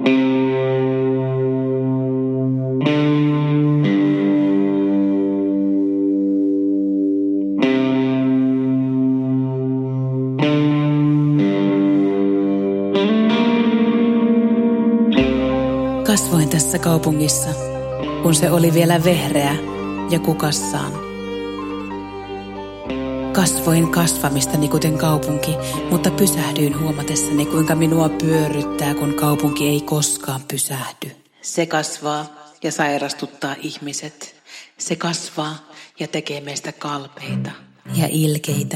Kasvoin tässä kaupungissa, kun se oli vielä vehreä ja kukassaan. Kasvoin kasvamistani kuten kaupunki, mutta pysähdyin huomatessani, kuinka minua pyörryttää, kun kaupunki ei koskaan pysähdy. Se kasvaa ja sairastuttaa ihmiset. Se kasvaa ja tekee meistä kalpeita ja ilkeitä.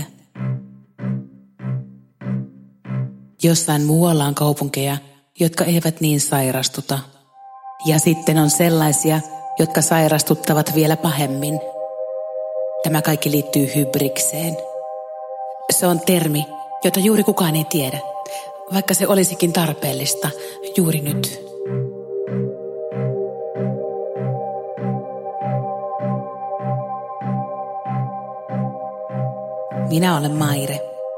Jossain muualla on kaupunkeja, jotka eivät niin sairastuta. Ja sitten on sellaisia, jotka sairastuttavat vielä pahemmin. Tämä kaikki liittyy hybrikseen. Se on termi, jota juuri kukaan ei tiedä, vaikka se olisikin tarpeellista juuri nyt. Minä olen Maire.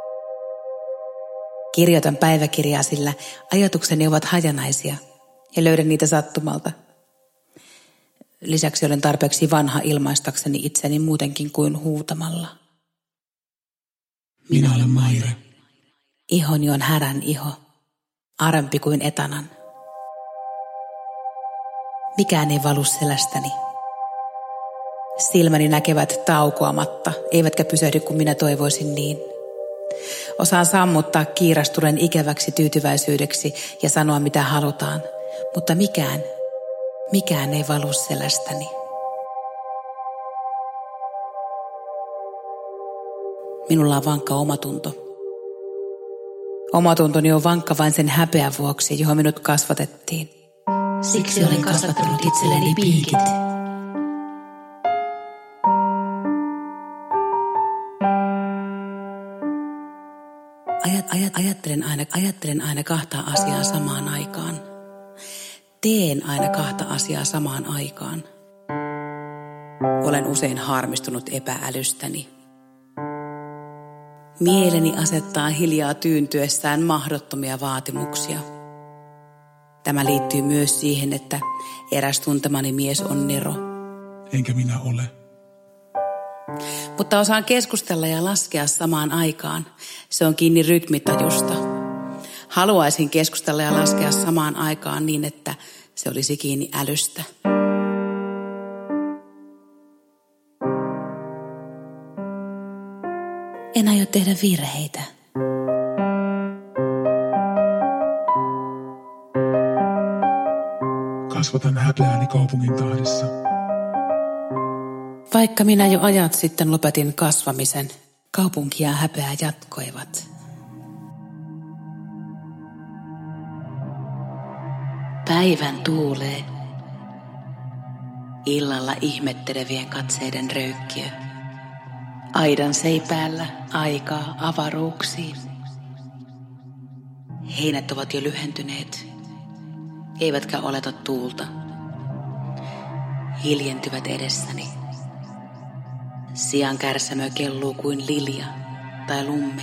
Kirjoitan päiväkirjaa, sillä ajatukseni ovat hajanaisia ja löydän niitä sattumalta. Lisäksi olen tarpeeksi vanha ilmaistakseni itseni muutenkin kuin huutamalla. Minä olen Maire. Ihoni on härän iho, arempi kuin etanan. Mikään ei valu selästäni. Silmäni näkevät taukoamatta, eivätkä pysähdy kuin minä toivoisin niin. Osaan sammuttaa kiirastuneen ikäväksi tyytyväisyydeksi ja sanoa mitä halutaan, mutta mikään ei valu selästäni. Minulla on vankka omatunto. Omatuntoni on vankka vain sen häpeän vuoksi, johon minut kasvatettiin. Siksi olen kasvattanut itselleni piikit. Ajattelen aina kahta asiaa samaan aikaan. Teen aina kahta asiaa samaan aikaan. Olen usein harmistunut epäälystäni. Mieleni asettaa hiljaa tyyntyessään mahdottomia vaatimuksia. Tämä liittyy myös siihen, että eräs tuntemani mies on nero. Enkä minä ole. Mutta osaan keskustella ja laskea samaan aikaan. Se on kiinni rytmitajusta. Haluaisin keskustella ja laskea samaan aikaan niin, että se olisi kiinni älystä. En aio tehdä virheitä. Kasvatan häpeääni kaupungin tahdissa. Vaikka minä jo ajat sitten lopetin kasvamisen, kaupunki ja häpeä jatkoivat. Päivän tuulee, illalla ihmettelevien katseiden röykkiö. Aidan seipäällä aikaa avaruuksiin. Heinät ovat jo lyhentyneet, eivätkä oleta tuulta. Hiljentyvät edessäni. Sian kärsämö kelluu kuin lilja tai lumme.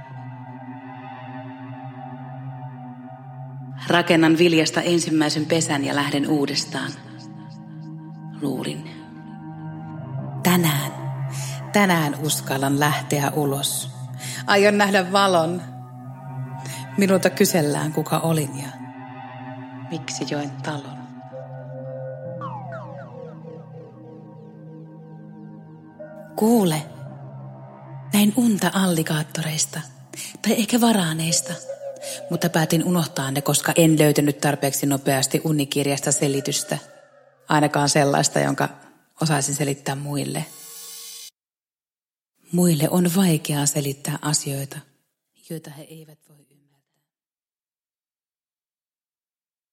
Rakennan viljasta ensimmäisen pesän ja lähden uudestaan. Luulin. Tänään uskallan lähteä ulos. Aion nähdä valon. Minulta kysellään kuka olin ja miksi join talon. Kuule, näin unta alligaattoreista tai ehkä varaaneista, mutta päätin unohtaa ne, koska en löytänyt tarpeeksi nopeasti unikirjasta selitystä. Ainakaan sellaista, jonka osaisin selittää muille. Muille on vaikeaa selittää asioita, joita he eivät voi ymmärtää.